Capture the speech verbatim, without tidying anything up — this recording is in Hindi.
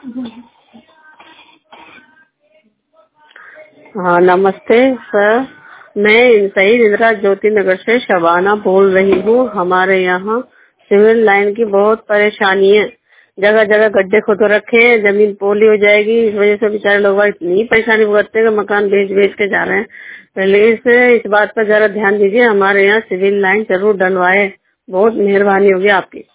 हाँ नमस्ते सर, मैं शहीद इंदिरा ज्योति नगर से शबाना बोल रही हूँ। हमारे यहाँ सिविल लाइन की बहुत परेशानी है, जगह जगह गड्ढे खोद रखे हैं, जमीन पोली हो जाएगी। इस वजह से बेचारे लोग इतनी परेशानी भुगतते हैं कि मकान बेच बेच के जा रहे हैं। पहले इस इस बात पर जरा ध्यान दीजिए, हमारे यहाँ सिविल लाइन जरूर डलवाए। बहुत मेहरबानी होगी आपकी।